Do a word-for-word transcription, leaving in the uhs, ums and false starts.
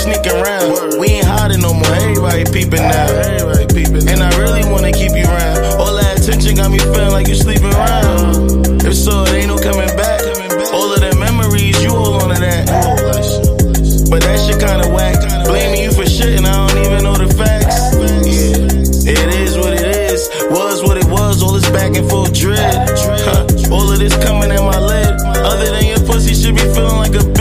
sneaking around. We ain't hiding no more, everybody peeping now. Everybody peeping. And I really wanna keep you around. All that attention got me feeling like you sleeping around. If so, it ain't no coming back. All of the memories, you hold on to that. But that shit kinda whack. Blaming you for shit and I don't even know the facts. Yeah, it is what it is. Was what it was, all this back and forth dread. Huh. All of this coming at my lid. Other than your pussy should be feeling like a